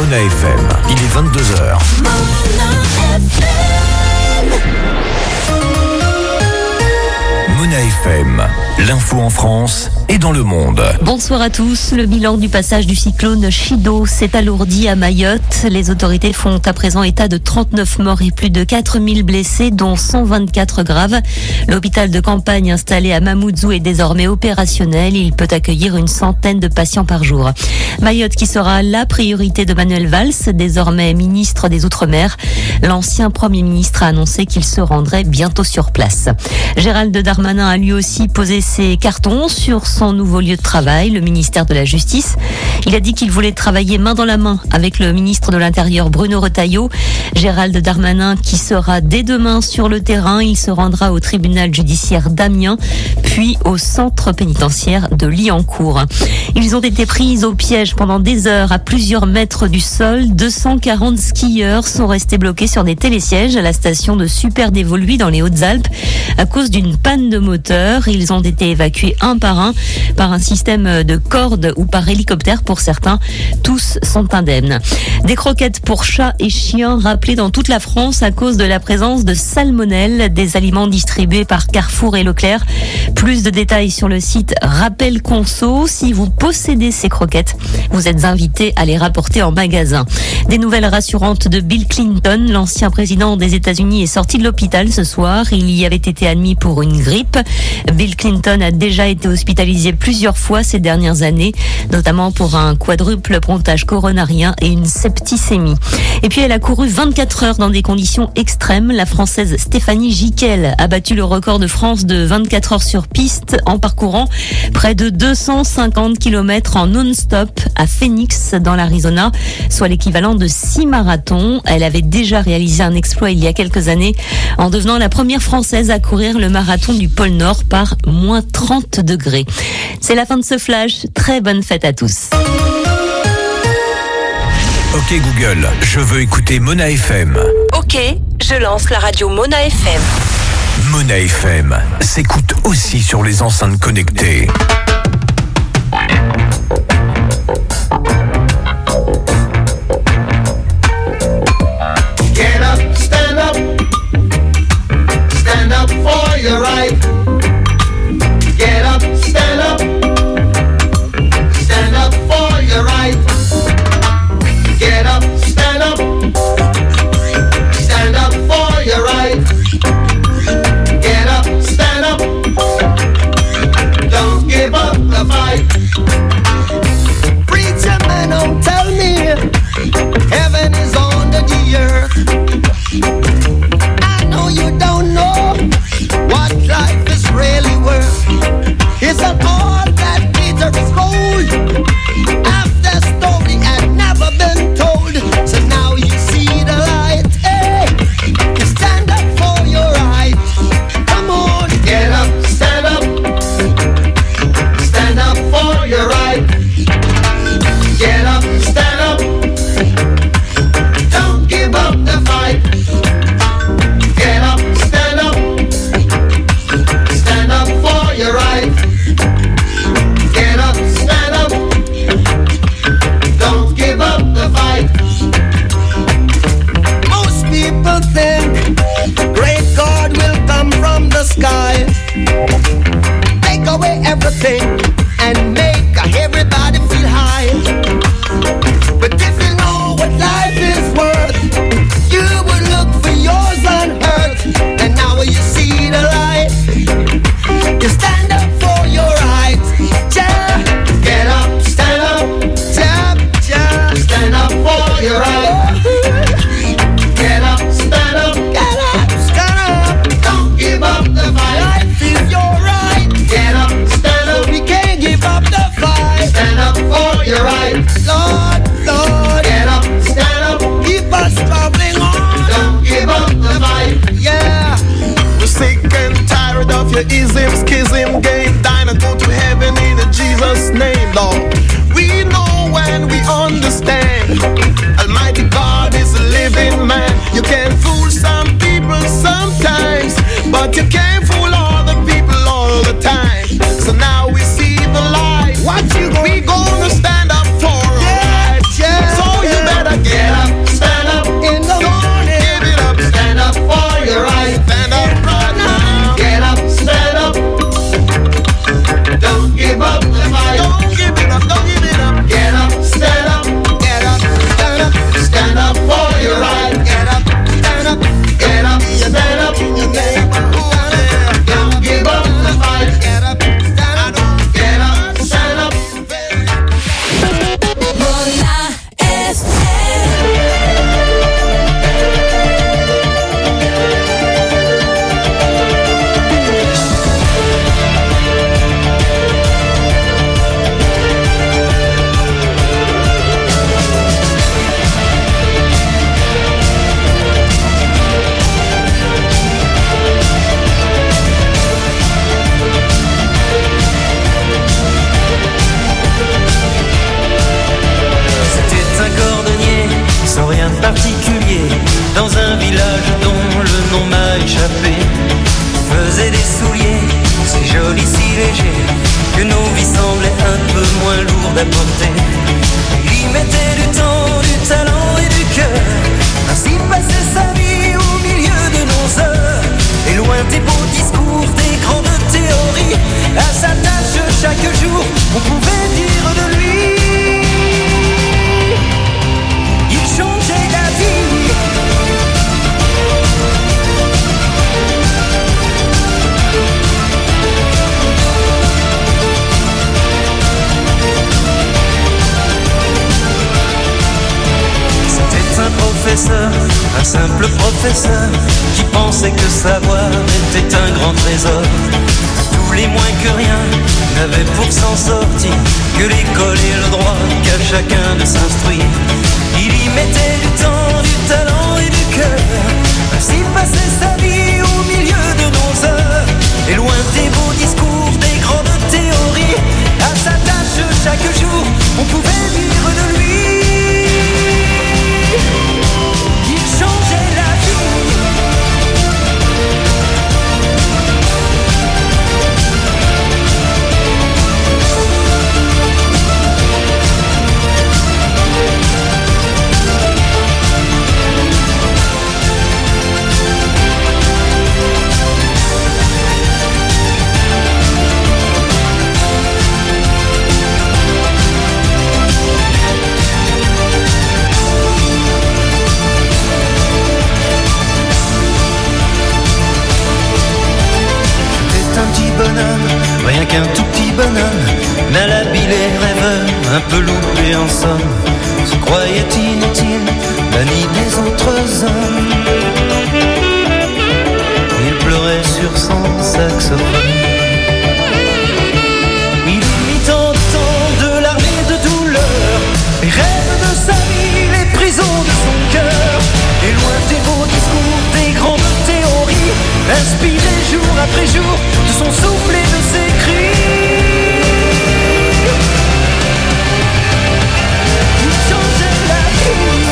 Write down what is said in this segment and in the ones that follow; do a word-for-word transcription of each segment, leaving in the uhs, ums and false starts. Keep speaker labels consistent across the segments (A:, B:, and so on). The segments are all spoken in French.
A: Mona F M. Il est vingt-deux heures. Mona F M, l'info en France et dans le monde.
B: Bonsoir à tous. Le bilan du passage du cyclone Chido s'est alourdi à Mayotte. Les autorités font à présent état de trente-neuf morts et plus de quatre mille blessés, dont cent vingt-quatre graves. L'hôpital de campagne installé à Mamoudzou est désormais opérationnel. Il peut accueillir une centaine de patients par jour. Mayotte qui sera la priorité de Manuel Valls, désormais ministre des Outre-mer. L'ancien Premier ministre a annoncé qu'il se rendrait bientôt sur place. Gérald Darmanin a lui aussi posé ses cartons sur son nouveau lieu de travail, le ministère de la Justice. Il a dit qu'il voulait travailler main dans la main avec le ministre de l'Intérieur Bruno Retailleau. Gérald Darmanin qui sera dès demain sur le terrain. Il se rendra au tribunal judiciaire d'Amiens, puis au centre pénitentiaire de Liancourt. Ils ont été pris au piège pendant des heures à plusieurs mètres du sol. deux cent quarante skieurs sont restés bloqués sur des télésièges à la station de Superdévoluy dans les Hautes-Alpes à cause d'une panne de moteur. Ils ont été évacués un par un par un système de cordes ou par hélicoptère pour certains. Tous sont indemnes. Des croquettes pour chats et chiens rappelées dans toute la France à cause de la présence de salmonelle, des aliments distribués par Carrefour et Leclerc. Plus de détails sur le site Rappel Conso. Si vous possédez ces croquettes, vous êtes invité à les rapporter en magasin. Des nouvelles rassurantes de Bill Clinton. L'ancien président des États-Unis est sorti de l'hôpital ce soir. Il y avait été admis pour une grippe. Bill Clinton a déjà été hospitalisé plusieurs fois ces dernières années, notamment pour un quadruple pontage coronarien et une septicémie. Et puis elle a couru vingt-quatre heures dans des conditions extrêmes. La Française Stéphanie Giquel a battu le record de France de vingt-quatre heures sur piste en parcourant près de deux cent cinquante kilomètres en non-stop à Phoenix dans l'Arizona, soit l'équivalent de six marathons. Elle avait déjà réalisé un exploit il y a quelques années en devenant la première Française à courir le marathon du pôle Nord par moins trente degrés. C'est la fin de ce flash. Très bonne fête à tous.
A: Ok Google, je veux écouter Mona F M.
C: Ok, je lance la radio Mona F M.
A: Mona F M s'écoute aussi sur les enceintes connectées.
D: Get up, stand up, stand up for your right. Get up, stand up, stand up for your right. Get up, stand up, stand up for your right. Get up, stand up, don't give up the fight. Preacher man, don't tell me heaven is under the earth. I know you don't know what life is really worth. It's an all that Peter is gold. After story had never been told. So now you see the light. Hey, you stand up for your right. Come on, get up, stand up. Stand up for your right. Get up, stand up. Don't give up the fight. Get up, stand up. Stand up for your right. Get up, stand up. Don't give up the fight. Most people think great God will come from the sky, take away everything and make everybody feel high. But if you know what life is worth, you would look for yours on earth. And now you see the light, you stand up for your rights. Yeah. Get up, stand up, yeah, yeah. Stand up for your rights. Get up, stand up, get up, stand up. Don't give up the fight. Life is your right. Get up, stand up. We can't give up the fight. Stand up for your right. Lord, Lord. Get up, stand up. Keep us traveling on. Don't give up the fight. Yeah. We're sick and tired of your ism, schism, game. Dine and go to heaven in Jesus' name, Lord. We know and we understand. Almighty God is a living man. You can fool some people sometimes, but you can't fool all the people all the time. So now we see the light. What you we gonna stand up for? Yeah, right? Yeah. So you better
E: canapé, faisait des souliers, si jolis, si légers, que nos vies semblaient un peu moins lourdes à porter. Il y mettait du temps, du talent et du cœur, ainsi passait sa vie au milieu de nos heures. Et loin des beaux discours, des grandes théories, à sa tâche chaque jour, on pouvait dire de lui, il changeait la vie. C'était un professeur, un simple professeur, qui pensait que savoir était un grand trésor. Tous les moins que rien n'avaient pour s'en sortir que l'école et le droit qu'à chacun de s'instruire. Il y mettait du temps, du talent et du cœur, ainsi passait sa vie au milieu de nos heures. Et loin des beaux discours, des grandes théories, à sa tâche chaque jour, on pouvait dire de lui, il changeait la vie. Rien qu'un tout petit bonhomme, malhabile et rêveur, un peu loupé en somme, se croyait inutile, banni des autres hommes. Il pleurait sur son saxophone. Il mit tant de temps de larmes et de douleur, les rêves de sa vie, les prisons de son cœur. Et loin des beaux discours, des grandes théories, inspiré jour après jour de son souffle et de ses cris. Il changeait la vie.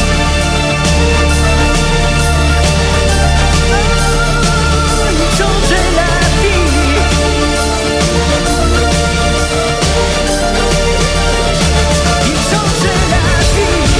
E: Il changeait la vie. Il changeait la vie.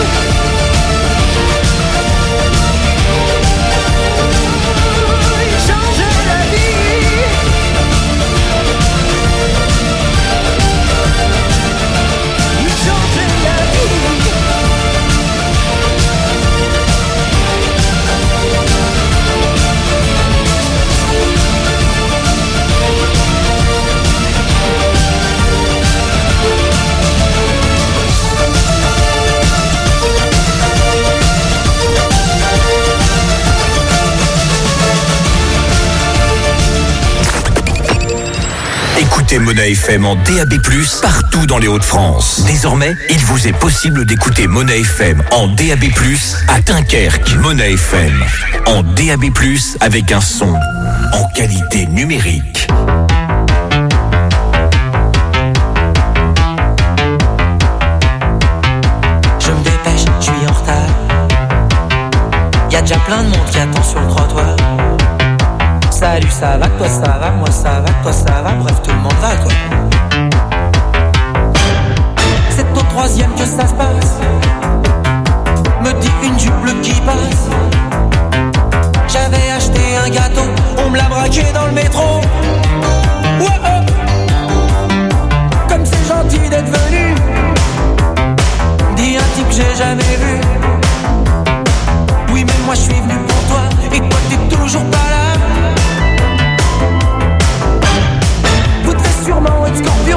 A: Écoutez Mona F M en D A B plus, partout dans les Hauts-de-France. Désormais, il vous est possible d'écouter Mona F M en D A B plus à Dunkerque. Mona F M en D A B plus avec un son en qualité numérique.
E: Je me dépêche, je suis en retard. Y'a déjà plein de monde qui attend sur le trottoir. Salut, ça va, toi ça va, moi ça va, toi ça va, bref tout le monde va quoi. C'est au troisième que ça se passe, me dit une jupe bleue qui passe. J'avais acheté un gâteau, on me l'a braqué dans le métro. Ouais, oh. Comme c'est gentil d'être venu, dit un type que j'ai jamais vu. Oui mais moi je suis venu pour toi, et toi t'es toujours pas là. Sûrement être scorpion,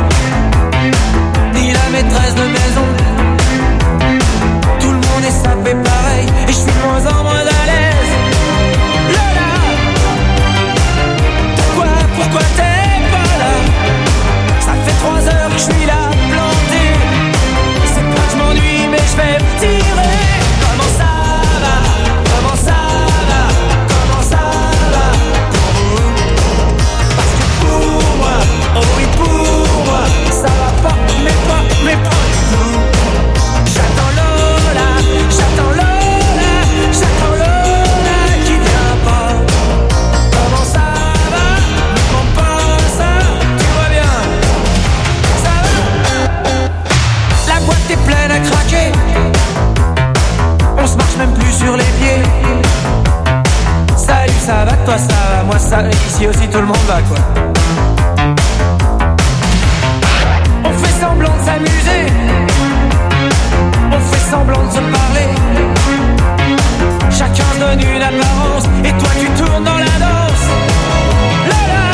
E: ni la maîtresse de maison. Tout le monde est sapé pareil, et je suis de moins en moins à l'aise. Lola, pourquoi, pourquoi t'es pas là? Ça fait trois heures que je suis là, planté. C'est pas que je m'ennuie, mais je vais me tirer. Comment ça va? Comment ça va? Comment ça va?
F: va, moi ça, ici aussi tout le monde va quoi. On fait semblant de s'amuser, on fait semblant de se parler. Chacun se donne une apparence, et toi tu tournes dans la danse. Lola,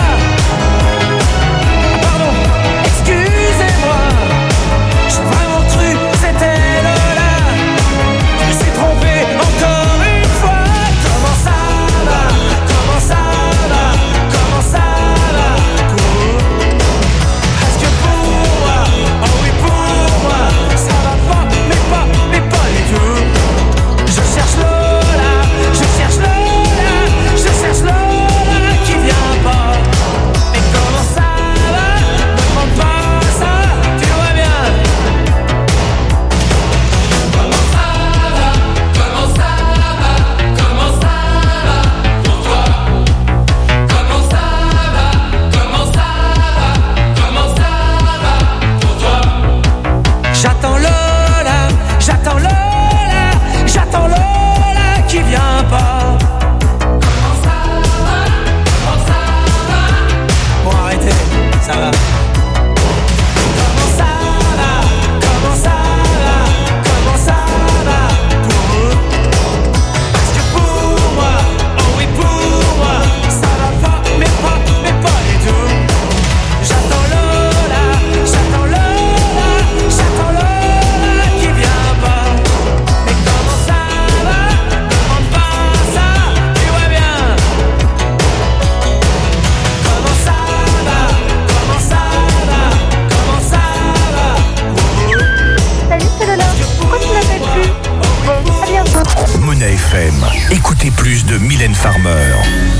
F: ah pardon, excusez-moi, j'ai vraiment cru c'était Lola. Je me suis trompé encore une fois. Comment ça va? Comment ça va? Comment ça va? Est-ce que pour moi, oh oui pour moi, ça va pas, mais pas, mais pas les deux. Je cherche Lola, je cherche Lola, je cherche Lola qui vient pas. Mais comment ça va? Ne demande pas ça, tu vois bien. Comment ça va? Comment ça va? Comment ça va pour toi? Comment ça va? Comment ça va? Comment ça va pour toi? J'attends Lola, j'attends Lola, j'attends Lola qui vient pas. Comment ça va? Comment ça va? Bon arrêtez, ça va. Comment ça va? Comment ça va? Comment ça va pour eux? Parce que pour moi, oh oui pour moi, ça va pas, mais pas, mais pas les deux. J'attends Lola, j'attends Lola, j'attends Lola qui vient pas. Mais comment ça va? Demande pas ça, tu vois bien. Comment ça va? Comment ça va? Comment ça va pour eux?
G: Salut, c'est Lola. Pourquoi tu m'appelles plus? Bon, à bientôt.
A: Mona F M. Écoutez plus de Mylène Farmer.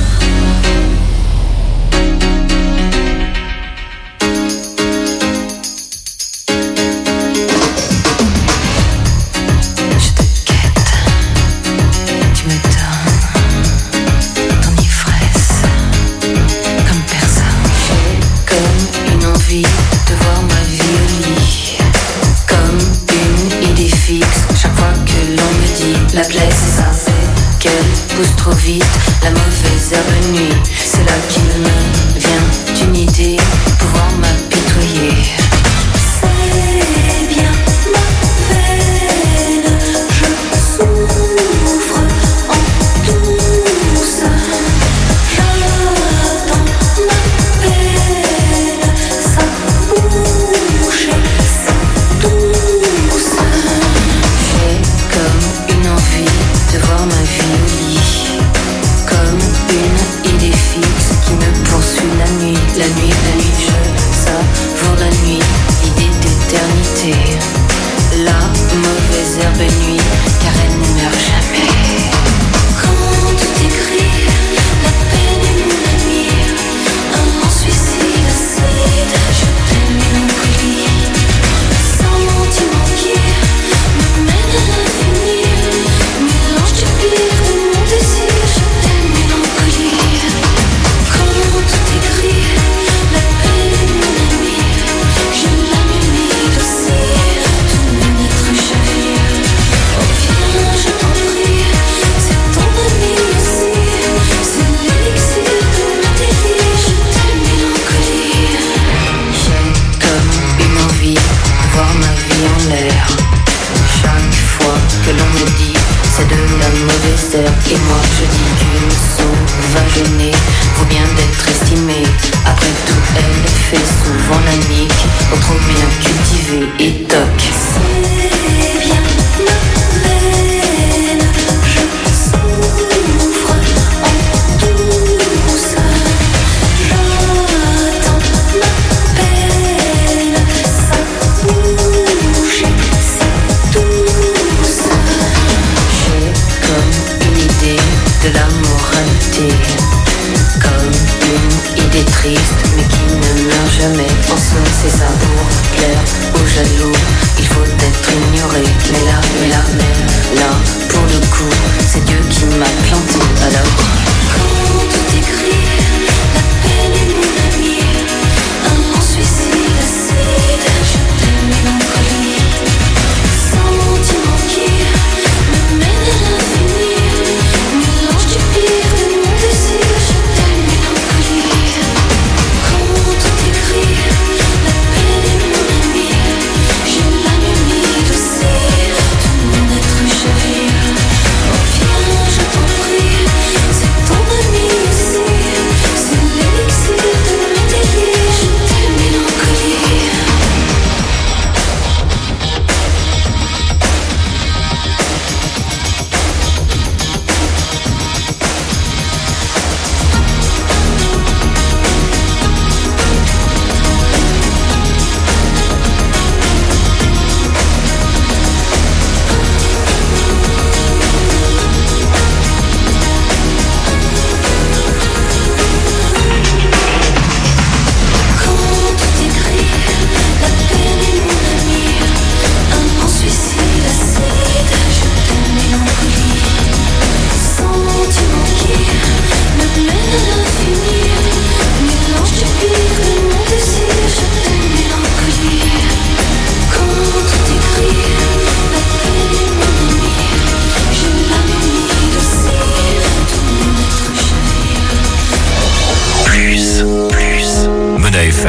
H: Je te quête, tu me donnes ton ivresse comme personne. J'ai comme une envie de voir ma vie au lit, comme une idée fixe. Chaque fois que l'on me dit la plaie c'est ça, c'est qu'elle pousse trop vite. La mauvaise herbe nuit, c'est là qu'il me vient d'une idée, pouvoir m'apitoyer. C'est bien ma peine, je souffre en douce. J'attends ma peine, sa bouche, sa douce. J'ai comme une envie de voir ma vie au lit, comme une idée fixe qui me poursuit la nuit. La nuit, la nuit, je savoure la nuit, idée d'éternité. La mauvaise herbe nuit, car elle ne meurt jamais. Quand tout est gris, la peine est mon ami. Un lent suicide, acide, je t'aime mélancolie. Sentiment qui me mène à l'infini, mélange du pire de mon désir, je t'aime mélancolie. Quand tout est gris, la peine est mon ami. Je l'aime humide aussi, tout mon être chavire. Reviens, je t'en prie, c'est ton ami aussi. C'est l'élixir de ma délire, je t'aime mélancolie. J'ai comme une envie de voir ma vie en l'air. Chaque fois que l'on me dit c'est de la mauvaise herbe, et moi je dis qu'une sauvage née vaut bien d'être estimée. Après tout elle fait souvent la nique au trop bien cultivé et toc. C'est bien ma peine, je souffre en douce. J'attends ma peine, sa bouche, sa douce. J'ai comme une idée de la moralité, comme une idée triste mais qui ne meurt jamais. En somme c'est ça, pour plaire aux jaloux, il faut être ignoré. Mais là, mais là, mais là, pour le coup, c'est Dieu qui m'a planté. Alors quand tout est gris, la peine est mon ami. Un lent suicide, acide, je t'aime mélancolie. Sentiment qui me mène à l'infini, mélange du pire de mon désir, je t'aime.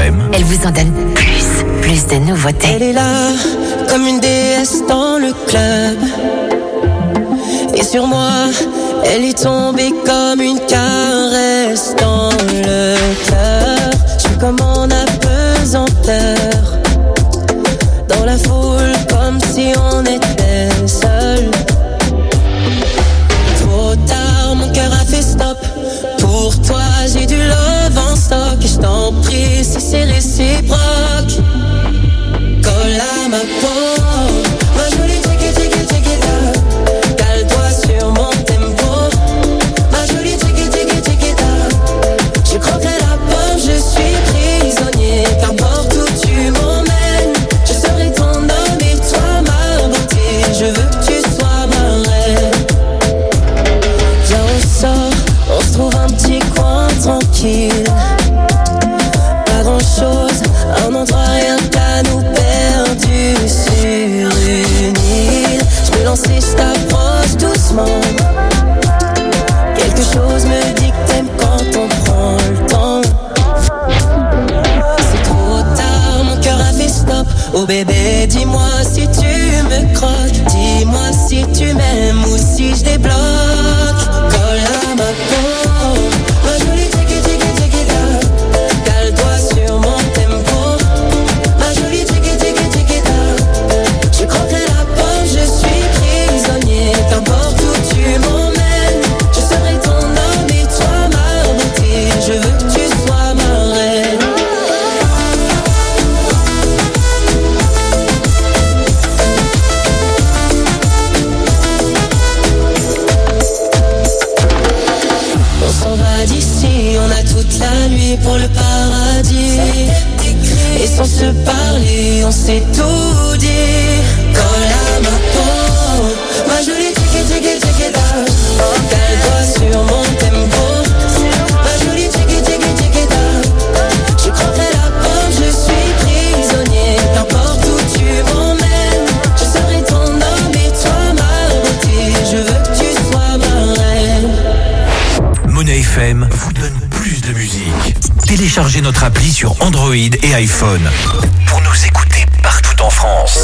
A: F M.
I: Elle vous en donne plus, plus de nouveautés.
J: Elle est là, comme une déesse dans le club. Et sur moi, elle est tombée comme une caresse dans le cœur. Je suis comme en apesanteur, dans la foule comme si on était seul. Trop tard, mon cœur a fait stop. Pour toi, j'ai du love en stock. Et je t'en prie, si c'est réciproque, colle à ma peau. Ma jolie tiki tiki tiki ta, cale-toi sur mon tempo. Ma jolie tiki tiki tiki ta, je croquerai la pomme, je suis prisonnier. Qu'importe où tu m'emmènes, je serai ton homme et toi ma beauté. Je veux que tu sois ma reine. Viens on sort, on se trouve un petit coin tranquille. Pas grand chose, un endroit rien qu'à nous perdu sur une île. Je me lance et je t'approche doucement. Quelque chose me dit que t'aimes quand on prend le temps. C'est trop tard, mon cœur a fait stop. Oh bébé, dis-moi si tu me croques. Dis-moi si tu m'aimes ou si je débloque. Colle à ma peau, ma jolie tiki tiki tiki ta, cale-toi sur mon tempo. Ma jolie tiki tiki tiki ta, je croquerai la pomme, je suis prisonnier. Qu'importe où tu m'emmènes, je serai ton homme et toi ma beauté. Je veux que tu sois ma reine. On s'en va d'ici, on a toute la nuit pour le paradis. Et sans se parler, on s'est tout dit. Colle à ma peau, ma jolie tiki tiki tiki ta, cale-toi sur mon tempo. Ma jolie tiki tiki tiki ta, je croquerai la pomme, je suis prisonnier. Qu'importe où tu m'emmènes, je serai ton homme et toi ma beauté. Je veux que tu sois ma reine.
A: Monnaie F M vous donne plus de musique. Téléchargez notre appli sur Android et iPhone pour nous écouter partout en France.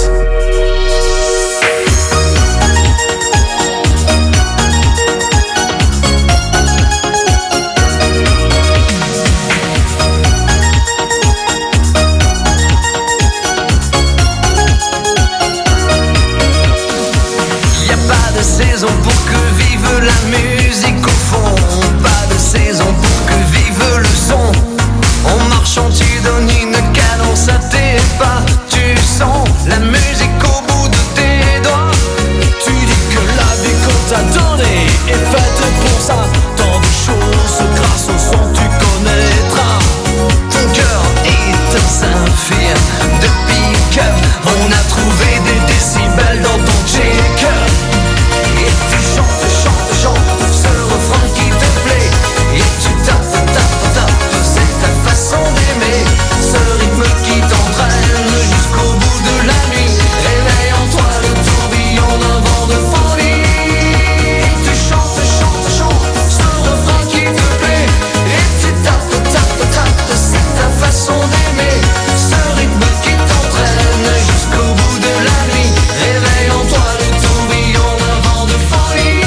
E: Y a pas de saison pour que vive la musique au fond. Pas de saison pour que vive le son. En marchant tu donnes une cadence à tes pas. Tu sens la musique au bout de tes doigts. Tu dis que la vie qu'on t'a donnée est faite pour ça. Tant de choses grâce au son tu connaîtras. Ton cœur est un saphir de pique-up. On a trouvé des décibels dans ton check-up. Et tu chantes, chantes, chantes ce refrain qui te plaît. Et tu tapes, tapes, tapes, c'est ta façon d'aimer. Ce rythme qui t'entraîne jusqu'au bout de la nuit. Réveille en toi le tourbillon d'un vent de folie. Tu chantes, chantes, chantes ce refrain qui te plaît. Et tu tapes, tapes, tapes, c'est ta façon d'aimer. Ce rythme qui t'entraîne jusqu'au bout de la nuit. Réveille en toi le tourbillon d'un vent de folie.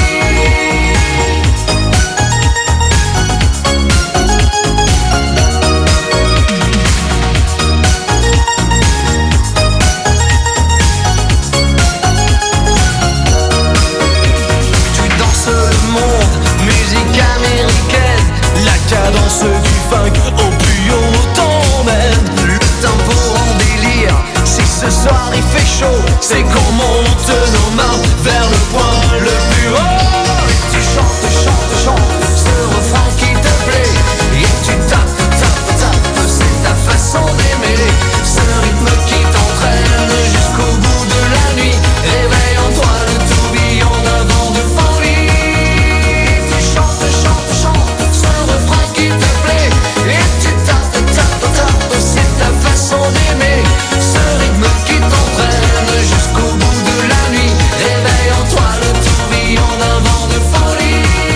E: Tu danses le monde, musique américaine. La cadence du funk au plus haut t'emmène. Le tempo en délire, si ce soir il fait chaud, c'est qu'on monte nos mains vers le point le plus haut. Et tu chantes, chantes, chantes ce refrain qui te plaît. Et tu tapes, tapes, tapes, c'est ta façon d'aimer. Ce rythme qui t'entraîne jusqu'au bout de la nuit. Réveille en toi le tourbillon d'un vent de folie. Tu chantes, chantes, chantes ce refrain qui te plaît. Et tu tapes, tapes, tapes, c'est ta façon d'aimer. Ce rythme qui t'entraîne jusqu'au bout de la nuit. Réveille en toi le tourbillon d'un vent de folie.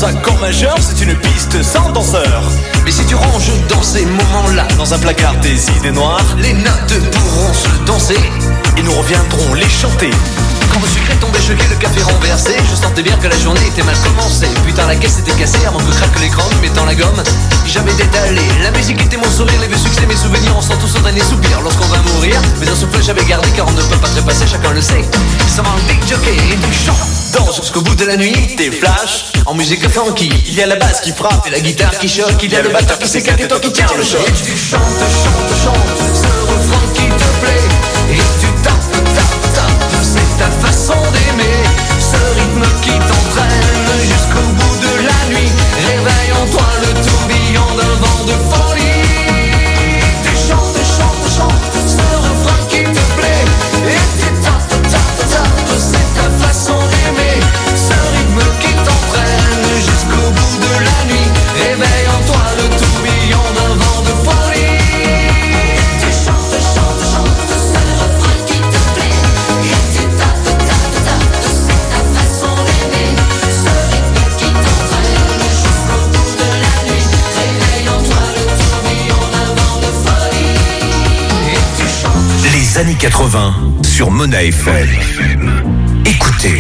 K: un accord majeur, c'est une piste sans danseur.
L: Mais si tu ranges dans ces moments-là
K: dans un placard des idées noires,
L: les notes pourront se danser
K: et nous reviendrons les chanter.
L: Quand le sucre est tombé, choqué, le café renversé, je sentais bien que la journée était mal commencée. Putain, la caisse était cassée avant que craque l'écran, mettant la gomme. J'avais détalé, la musique était mon sourire, les vieux succès, mes souvenirs, on sent tous un dernier soupir lorsqu'on va mourir. Mais un souffle j'avais gardé car on ne peut pas trépasser, chacun le sait. Ça va un big jockey et tu chantes, danse jusqu'au bout de la nuit.
K: Des flashs
L: en musique funky,
K: il y a la basse qui frappe
L: et la guitare qui choque, il y a le batteur qui s'éclate et toi qui tiens le choc. Et tu chantes, chantes, chantes, ce refrain qui te plaît. Et tu tapes, tapes, tapes, c'est ta façon d'aimer. Ce rythme qui t'entraîne jusqu'au bout de la nuit. Réveille en toi le tourbillon d'un vent de folie. Tu chantes, chantes, chantes, ce refrain qui te plaît. Et tu tapes, tapes, tapes, c'est ta façon d'aimer. Ce rythme qui t'entraîne jusqu'au bout de la nuit. Réveille en toi le tourbillon d'un vent de folie. Tu chantes, chantes, chantes, ce refrain qui te plaît. Et tu tapes, tapes, tapes, c'est ta façon d'aimer. Ce rythme qui t'entraîne jusqu'au bout de la nuit. Réveille en toi le tourbillon d'un vent de folie. Et tu chantes.
A: Les années quatre-vingts sur Mona F M. Écoutez.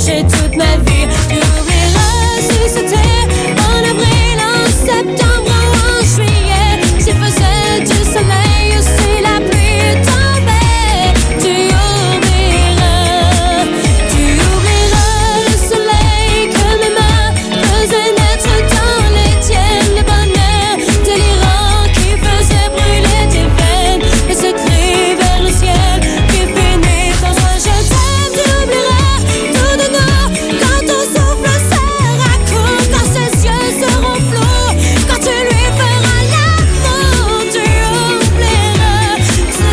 M: gâché toute ma vie. Tu oublieras si c'était en avril, en septembre ou en juillet. S'il faisait du soleil ou si la pluie tombait. Tu oublieras, tu oublieras le soleil que mes mains faisaient naître dans les tiennes. Les bonheurs délirants qui faisaient brûler tes veines. Et ce cri vers le ciel qui finit dans un je t'aime. Tu oublieras tout de nous quand ton souffle sera court, quand ses yeux seront flous, quand tu lui feras l'amour. Tu oublieras, tu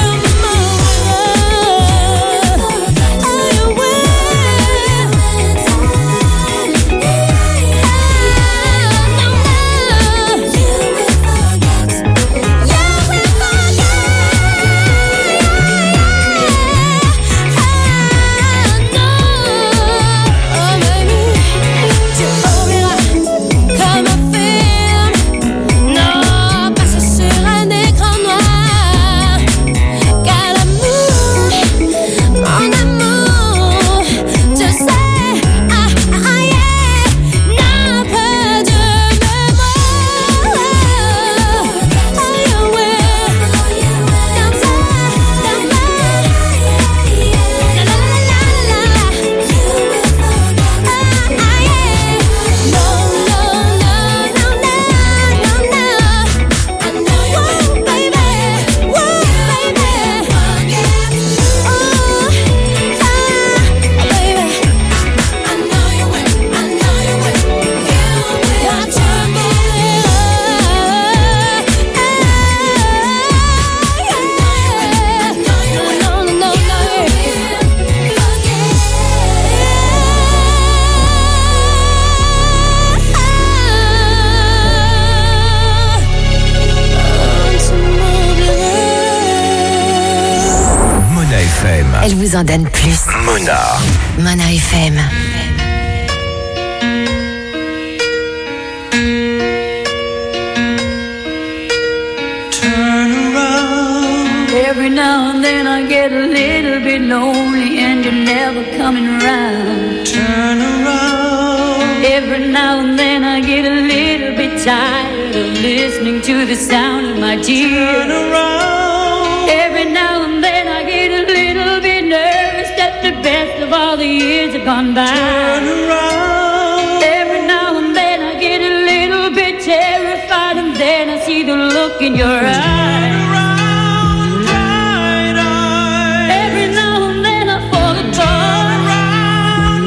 M: comme un film, non, pas sur un écran noir. Car l'amour, mon amour, je sais, ah, ah, yeah, n'a pas de mémoire. Ah, ouais, dans ta, dans ma, la, la, la, la, la. Ah, ah, yeah. No, no, no, no, no, no, no. Whoa, baby, whoa, baby. Oh, ah, baby. I know you will, I know you will. You will tremble. No, no, no, no.
A: Mona F M.
I: Elle vous en donne plus.
A: Mona.
I: Mona F M.
N: Turn around. Every now and then I get a little bit lonely and you're never coming around. Turn around. Every now and then I get a little bit tired of listening to the sound of my tears. Turn around. Every now and then I get a little bit nervous that the best of all the years have gone by. Turn around. Every now and then I get a little bit terrified and then I see the look in your eyes. Every now and then I fall apart.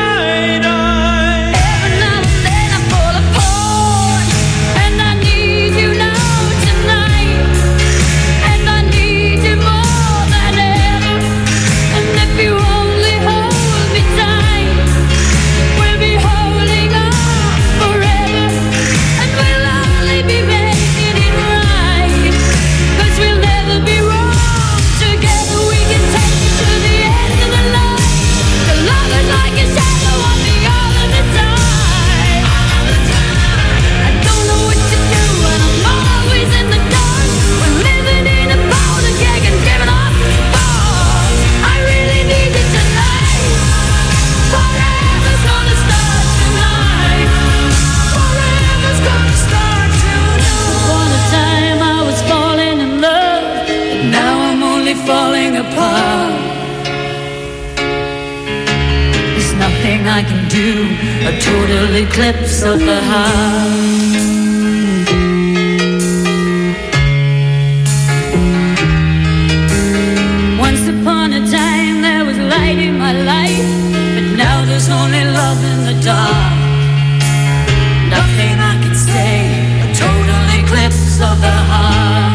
N: Every now and then I fall apart. And I need you now tonight. And I need you more than ever. And if you only hold me tight, we'll be holding on forever. And we'll only be making it right. 'Cause we'll never be wrong. Together we can take it to the end of the line. The love is like a shadow on me all of the time. I don't know what to do and I'm always in the dark. We're living in a powder keg and giving up balls. I really need you tonight. Forever's gonna start tonight. Forever's gonna start tonight. Upon a time I was falling in love, but now I'm only falling apart. There's nothing I can do, a total eclipse of the heart. Once upon a time there was light in my life, but now there's only love in the dark. Nothing I can say, a total eclipse of the heart.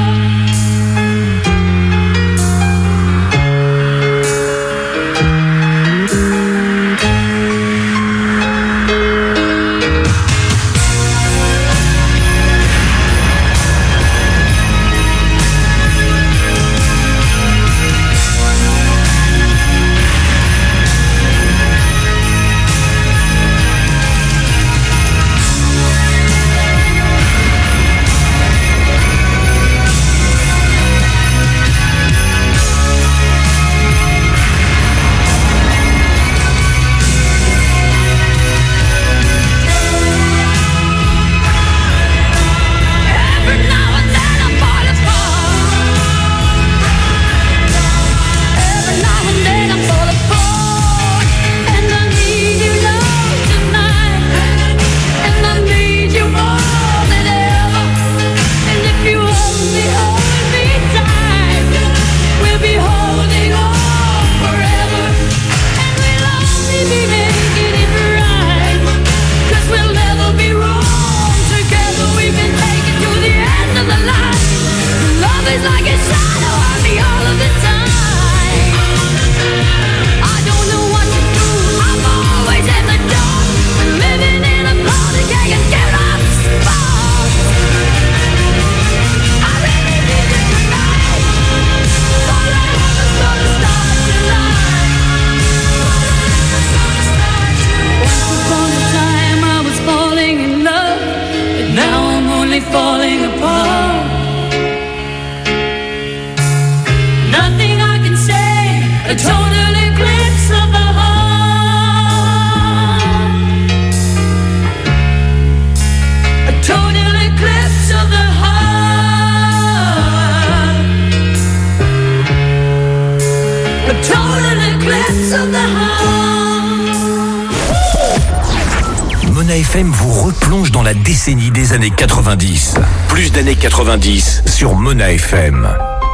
A: Mona F M vous replonge dans la décennie des années quatre-vingt-dix. Plus d'années quatre-vingt-dix sur Mona F M.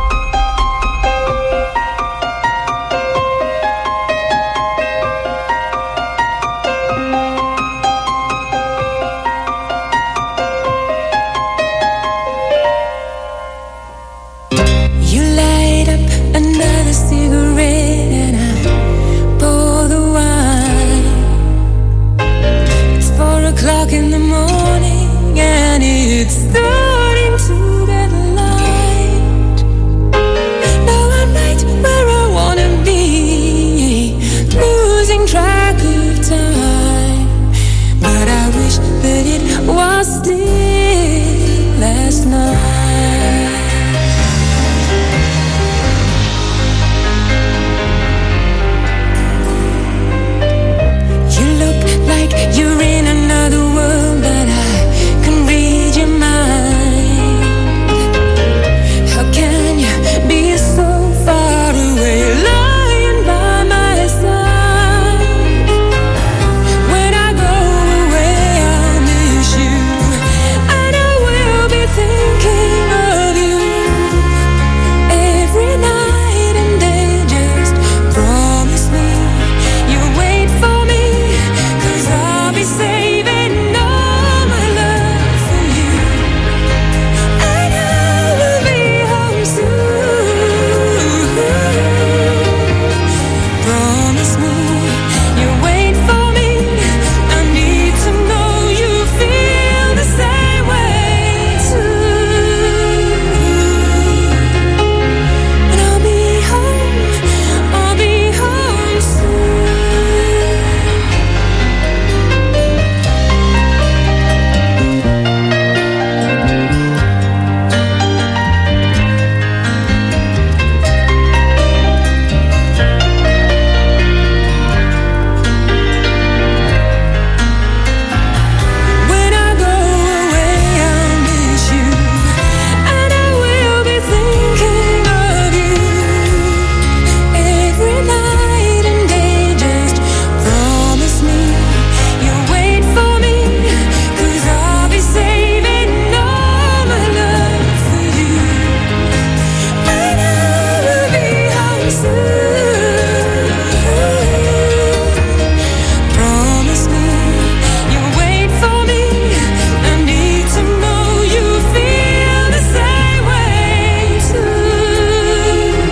M: You light up another cigarette and I pour the wine. It's four o'clock in the morning and it's starting to get light. Now I'm right where I wanna be, losing track of time. But I wish that it was still last night. You're in another world, but I can read your mind. How can you be so far away, lying by my side? When I go away, I'll miss you, and I will be thinking of you every night and day. Just promise me you'll wait for me. I'll be saving all my love for you, and I will be home soon. Promise me you'll wait for me. I need to know you feel the same way too. And I'll be home, I'll be home soon. When I go away, I'll miss you, and I will be thinking of you every night and day. Just promise me you'll wait for me, 'cause I'll be saving all my love for you, and I will be home soon. Promise me you'll wait for me. I need to know you feel the same way too.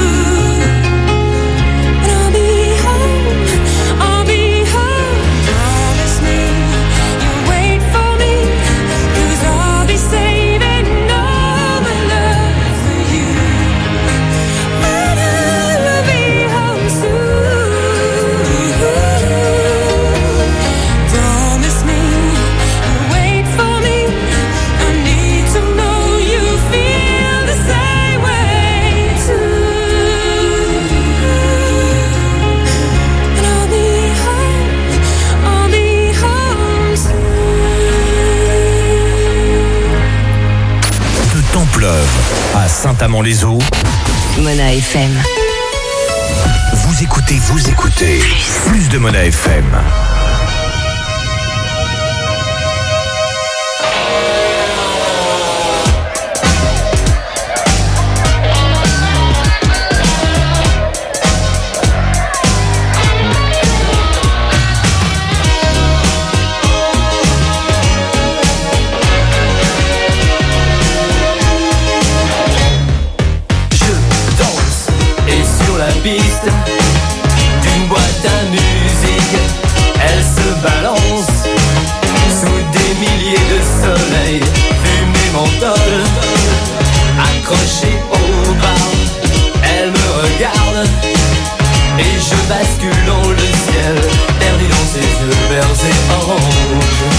M: And I'll be home, I'll be home. Promise me you'll wait for me, 'cause I'll be saving all my love for you, and I will be home soon. Promise me you'll wait for me. I need to know you feel the same way too. And I'll be home, I'll be home soon.
A: De Templeuve à Saint-Amand-les-Eaux,
I: Mona F M.
A: vous écoutez, vous écoutez plus de Mona F M.
E: Je danse et sur la piste d'une boîte à musique, elle se balance sous des milliers de soleils, fumée menthol, accrochée au bar. Elle me regarde et je bascule dans le ciel, perdu dans ses yeux verts et oranges.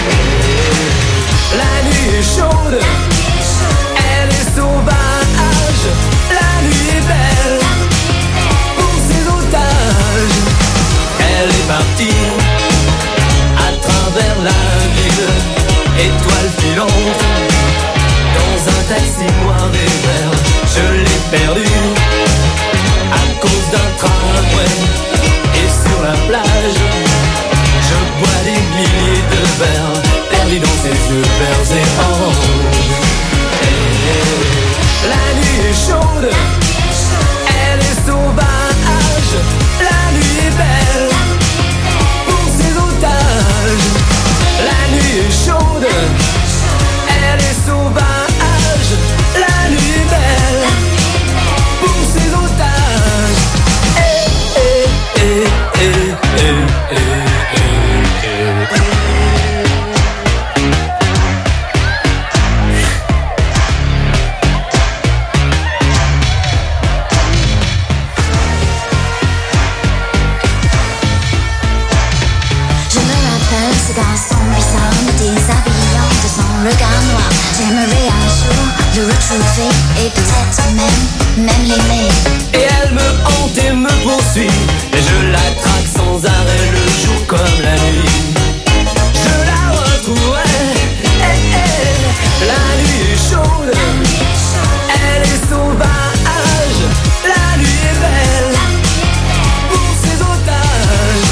E: La nuit est chaude, elle est sauvage, la nuit est belle pour ses otages. Elle est partie à travers la ville, étoile filante, dans un taxi noir et vert. Je l'ai perdue à cause d'un train
H: et peut-être même, même l'aimer.
E: Et elle me hante et me poursuit, et je la traque sans arrêt le jour comme la nuit. Je la retrouverai, eh, eh. La nuit est chaude, elle est sauvage, la nuit est belle pour ses otages.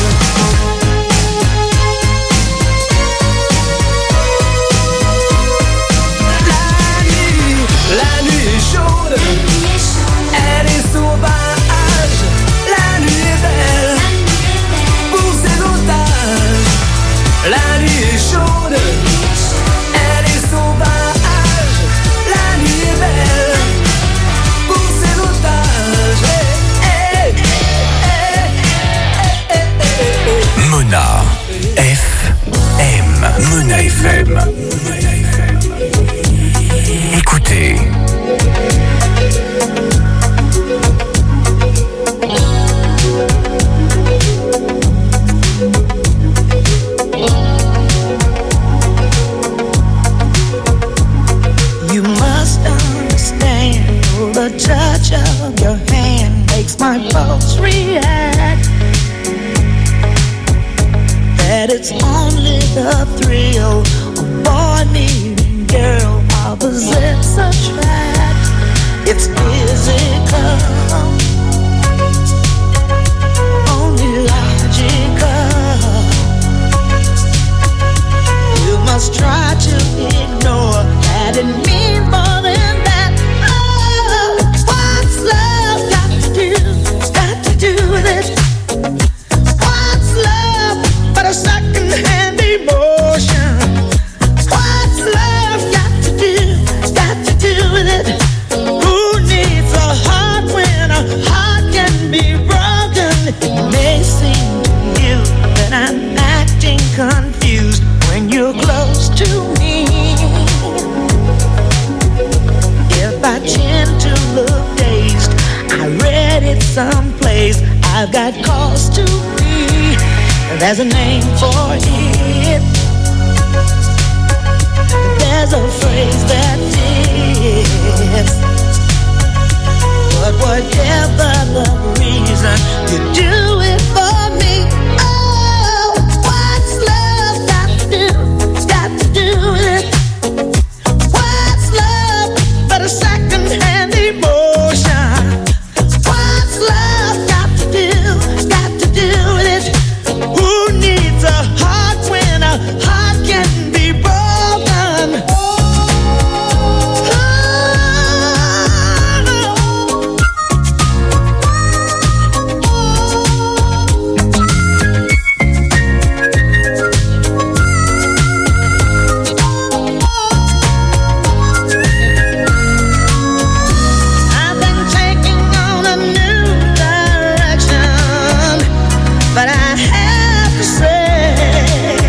E: La nuit, la nuit est chaude, elle est sauvage, la nuit est belle pour ses otages. La nuit est chaude, elle est sauvage, la nuit est belle pour ses otages. Eh, eh, eh, eh, eh, eh.
A: Mona F M. Mona F M. Écoutez.
O: You must understand, oh, the touch of your hand makes my pulse react. That it's only the thrill of boy meeting girl, opposites attract. It's physical, only logical. You must try to ignore that it means more than that. Oh, what's love got to do? Got to do with it. What's love but a second-hand emotion? What's love got to do? Got to do with it. Who needs a heart when a heart can be broken? It may seem to you that I'm acting confused when you're close to me. If I tend to look dazed, I read it someplace. I've got cause to be. There's a name for it. There's a phrase that fits. But whatever the reason, you do it for me. Oh, what's love got to do? Got to do with it. What's love but a second-hand emotion? What's love got to do? Got to do with it. Who needs a heart when a heart can be broken? I've been taking on a new direction, but I have to say,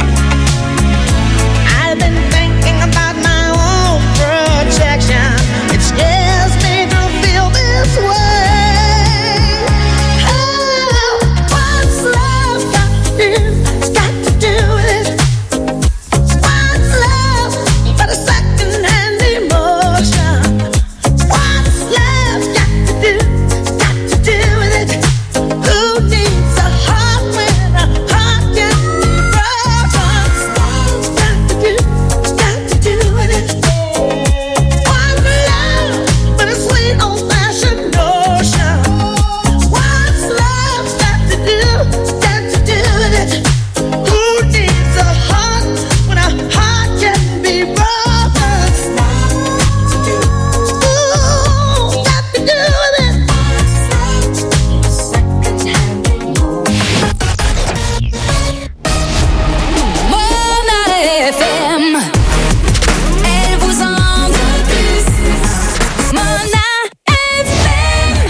O: I've been thinking about my own protection. It scares me to feel this way. Oh, what's love got to do? Got to do with it. What's love but a second-hand emotion? What's love got to do? Got to do with it. Who needs a heart when a heart can be broken? Got to do, got to do with it. What's love but a sweet old-fashioned notion? What's love got to do? Got to do with it. Who needs a heart when a heart can be broken? Ooh, got to do with it.
M: Mona F M, elle vous en veut plus. Mona F M.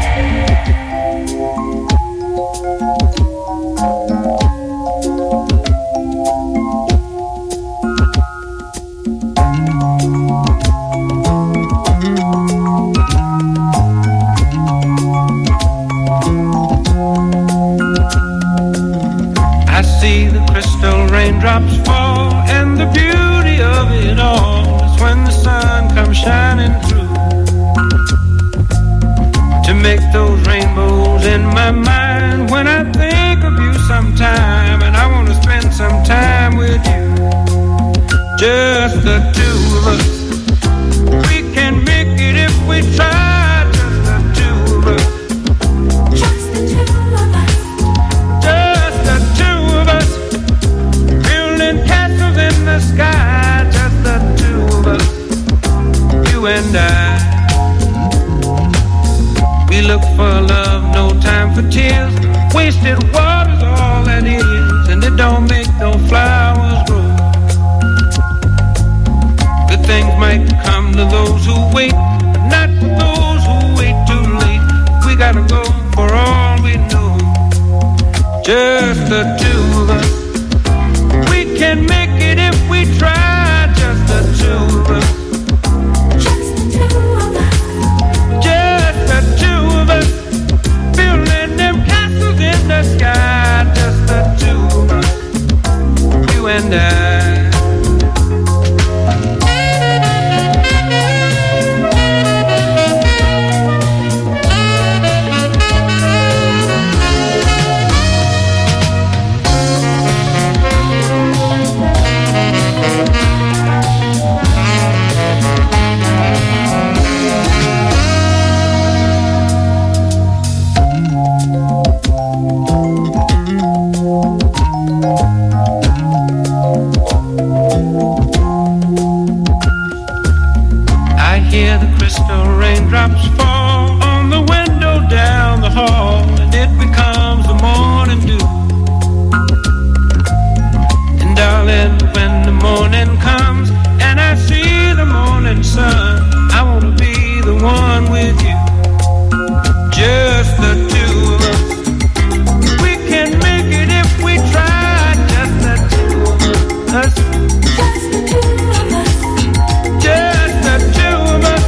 P: I see the crystal raindrops fall, and the beauty of it all is when the sun comes shining through. just the two of us. We can make it if we try, just the two of us.
M: Just the two of us.
P: Just the two of us. Building castles in the sky, just the two of us. You and I. We look for love, no time for tears. Wasted water's all that is, and it don't make no flowers grow. Good things might come to those who wait, but not for those who wait too late. We gotta go for all we know. Just the two of us. We can make it if we try. Just the two of us.
M: Just the two of us.
P: Just the two of us. Building them castles in the sky. Just the two of us. You and I. Raindrops fall on the window down the hall, and it becomes the morning dew. And darling, when the morning comes and I see the morning sun, I wanna be the one with you. Just the two of us. We can make it if we try. Just the two of us.
M: Just the two of us.
P: Just the two of us.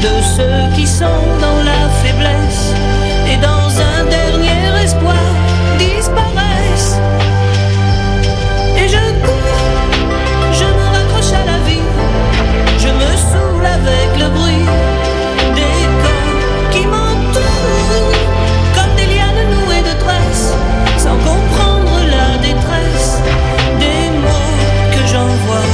J: de ceux qui sont dans la faiblesse et dans un dernier espoir disparaissent. Et je cours, je me raccroche à la vie, je me saoule avec le bruit des corps qui m'entourent, comme des lianes nouées de tresses, sans comprendre la détresse des mots que j'envoie.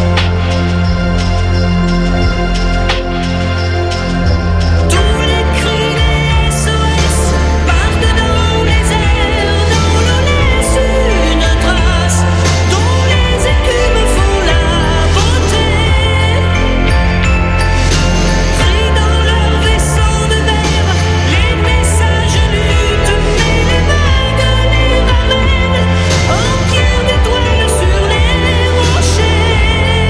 J: Tous les cris, les S O S partent dans les airs, dans l'eau laisse une trace, dont les écumes font la beauté. Pris dans leur vaisseau de verre, les messages luttent, mais les vagues les ramènent en pierre d'étoiles sur les rochers.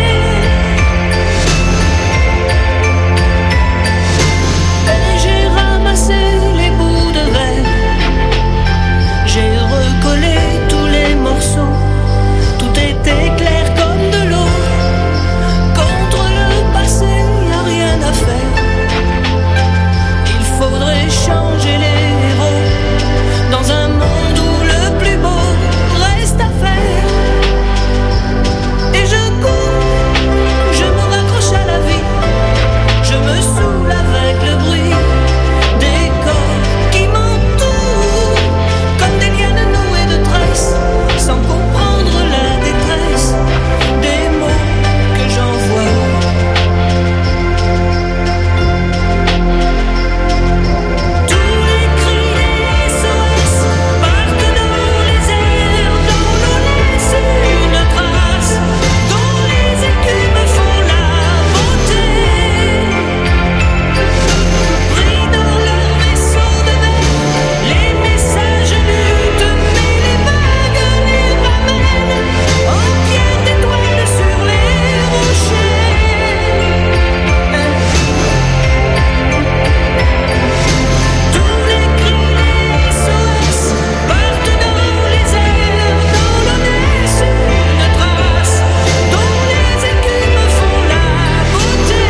J: Et j'ai ramassé les bouts de verre, j'ai recollé tous les morceaux, tout était clair comme de l'eau. Contre le passé, y a rien à faire. Il faudrait changer les héros dans un monde où le plus beau reste à faire. Et je cours, je me raccroche à la vie, je me saoule avec le bruit des corps qui m'entourent, comme des lianes nouées de tresses, sans comprendre la détresse des mots que j'envoie. Tous les cris, les S O S partent dans les airs, dans l'eau laisse une trace, dont les écumes font la beauté. Pris dans leur vaisseau de verre, les messages luttent, mais les vagues les ramènent en pierre d'étoiles sur les rochers. Tous les cris, les S O S partent dans les airs, dans l'eau laisse une trace, dont les écumes font la beauté.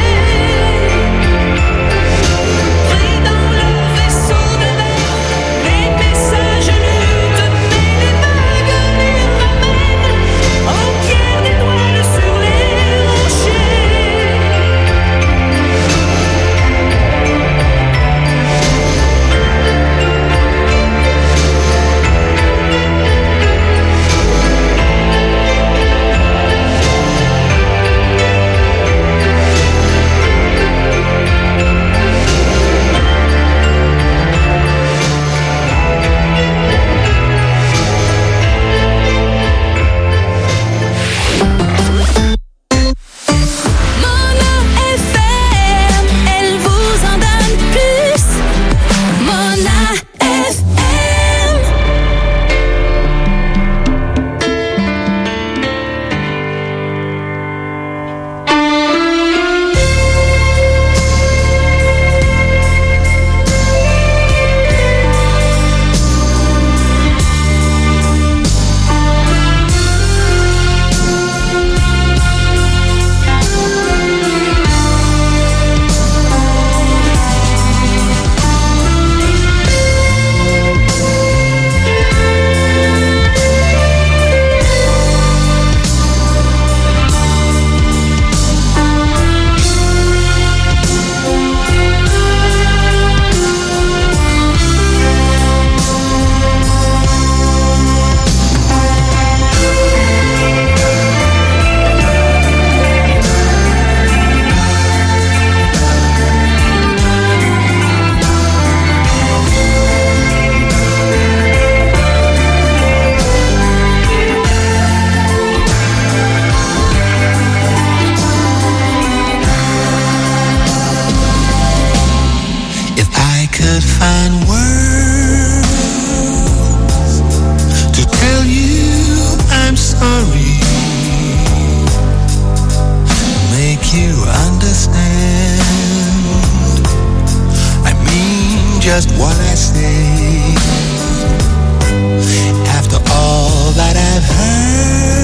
J: Pris dans leur vaisseau de verre, les messages luttent, mais les vagues les ramènent en pierre d'étoiles sur les rochers. Mona F M, elle vous en donne plus. Mona F M.
Q: If I could find words to tell you I'm sorry, make you understand, I mean just what I say. After all that I've heard,